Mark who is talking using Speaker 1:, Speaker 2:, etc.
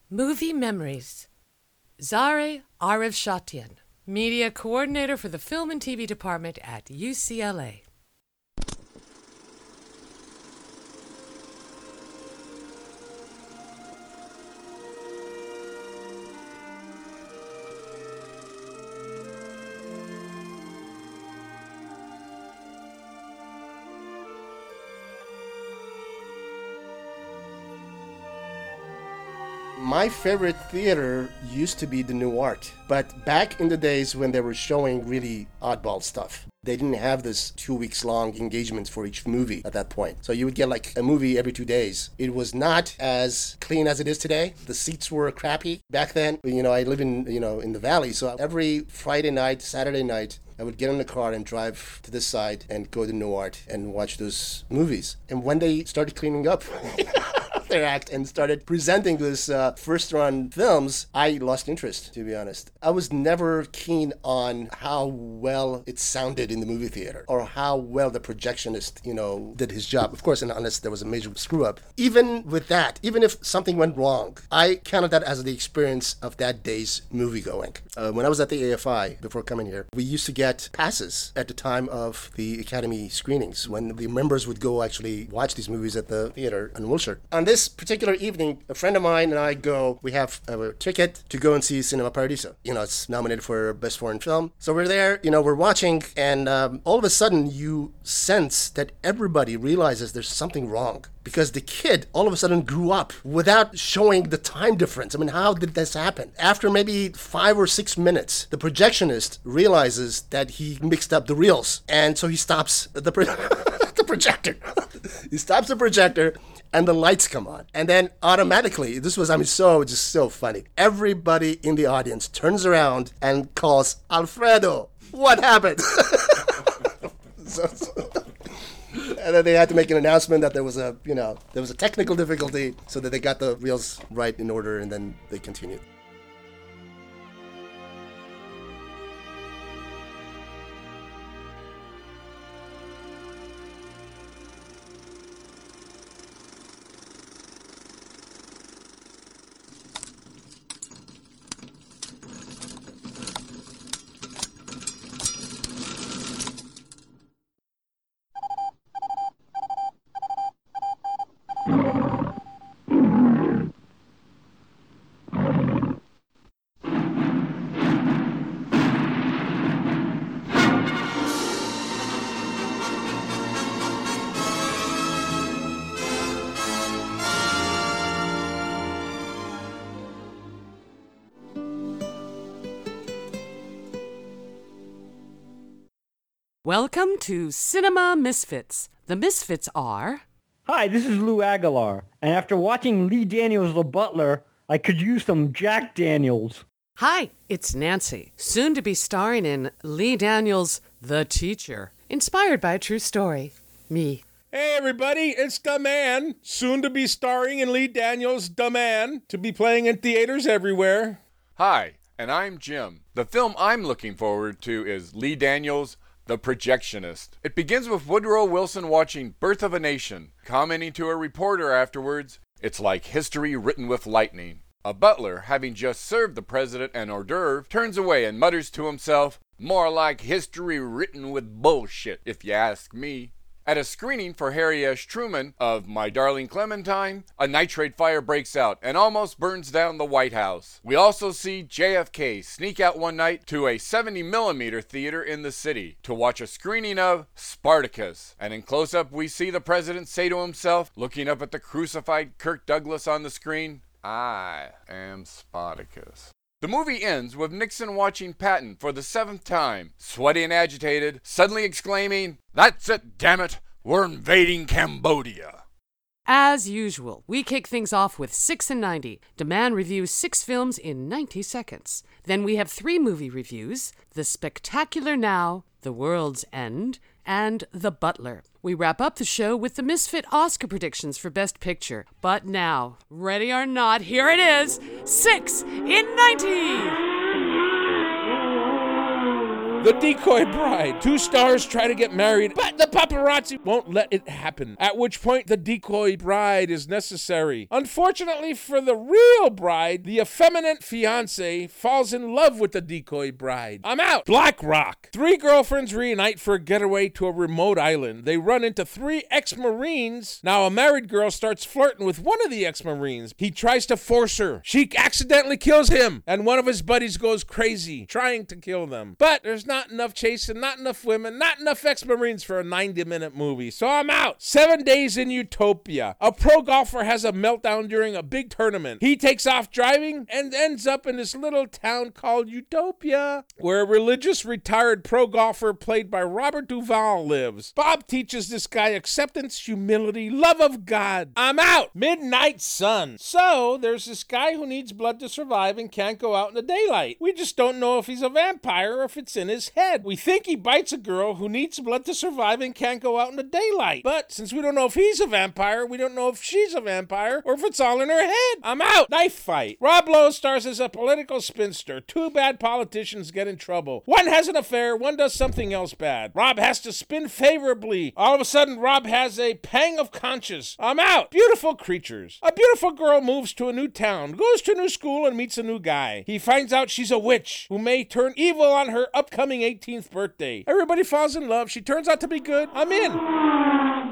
Speaker 1: Movie Memories. Zare Arevshatian, Media Coordinator for the Film and TV Department at UCLA.
Speaker 2: My favorite theater used to be the New Art, but back in the days when they were showing really oddball stuff. They didn't have this 2 weeks long engagements for each movie at that point. So you would get like a movie every 2 days. It was not as clean as it is today. The seats were crappy. Back then, I live in the valley. So every Friday night, Saturday night, I would get in the car and drive to this side and go to New Art and watch those movies. And when they started cleaning up their act and started presenting those first-run films, I lost interest, to be honest. I was never keen on how well it sounded in the movie theater or how well the projectionist, did his job. Of course, unless there was a major screw-up. Even with that, even if something went wrong, I counted that as the experience of that day's movie-going. When I was at the AFI, before coming here, we used to get passes at the time of the Academy screenings when the members would go actually watch these movies at the theater in Wilshire. On this particular evening, a friend of mine and I we have a ticket to go and see Cinema Paradiso. It's nominated for Best Foreign Film. So we're there, we're watching, and all of a sudden you sense that everybody realizes there's something wrong. Because the kid all of a sudden grew up without showing the time difference. I mean, how did this happen? After maybe 5 or 6 minutes, the projectionist realizes that he mixed up the reels. And so he stops the projector. He stops the projector and the lights come on. And then automatically, this was, so funny. Everybody in the audience turns around and calls, "Alfredo, what happened?" And then they had to make an announcement that there was a technical difficulty so that they got the reels right in order, and then they continued.
Speaker 1: Welcome to Cinema Misfits. The Misfits are...
Speaker 3: Hi, this is Lou Aguilar, and after watching Lee Daniels' The Butler, I could use some Jack Daniels.
Speaker 1: Hi, it's Nancy, soon to be starring in Lee Daniels' The Teacher, inspired by a true story. Me.
Speaker 4: Hey everybody, it's The Man, soon to be starring in Lee Daniels' The Man, to be playing in theaters everywhere.
Speaker 5: Hi, and I'm Jim. The film I'm looking forward to is Lee Daniels' The Projectionist. It begins with Woodrow Wilson watching Birth of a Nation, commenting to a reporter afterwards, "It's like history written with lightning." A butler, having just served the president an hors d'oeuvre, turns away and mutters to himself, "More like history written with bullshit, if you ask me." At a screening for Harry S. Truman of My Darling Clementine, a nitrate fire breaks out and almost burns down the White House. We also see JFK sneak out one night to a 70mm theater in the city to watch a screening of Spartacus. And in close-up, we see the president say to himself, looking up at the crucified Kirk Douglas on the screen, "I am Spartacus." The movie ends with Nixon watching Patton for the 7th time, sweaty and agitated, suddenly exclaiming, "That's it, damn it! We're invading Cambodia!"
Speaker 1: As usual, we kick things off with 6 and 90. Demand reviews 6 films in 90 seconds. Then we have 3 movie reviews, The Spectacular Now, The World's End, and The Butler. We wrap up the show with the Misfit Oscar predictions for Best Picture. But now, ready or not, here it is, 6 in 90!
Speaker 4: The Decoy Bride. 2 stars try to get married, but the paparazzi won't let it happen, at which point the decoy bride is necessary. Unfortunately for the real bride, the effeminate fiancé falls in love with the decoy bride. I'm out. Black Rock. 3 girlfriends reunite for a getaway to a remote island. They run into 3 ex-Marines. Now a married girl starts flirting with one of the ex-Marines. He tries to force her. She accidentally kills him, and one of his buddies goes crazy, trying to kill them. But there's not enough chasing, not enough women, not enough ex-Marines for a 90-minute movie, so I'm out. 7 Days in Utopia. A pro golfer has a meltdown during a big tournament. He takes off driving and ends up in this little town called Utopia, where a religious retired pro golfer played by Robert Duvall lives. Bob teaches this guy acceptance, humility, love of God. I'm out. Midnight Sun. So there's this guy who needs blood to survive and can't go out in the daylight. We just don't know if he's a vampire or if it's in his head. We think he bites a girl who needs blood to survive and can't go out in the daylight. But since we don't know if he's a vampire, we don't know if she's a vampire or if it's all in her head. I'm out. Knife Fight. Rob Lowe stars as a political spinster. 2 bad politicians get in trouble. One has an affair, one does something else bad. Rob has to spin favorably. All of a sudden, Rob has a pang of conscience. I'm out. Beautiful Creatures. A beautiful girl moves to a new town, goes to a new school, and meets a new guy. He finds out she's a witch who may turn evil on her upcoming 18th birthday. Everybody falls in love. She turns out to be good. I'm in.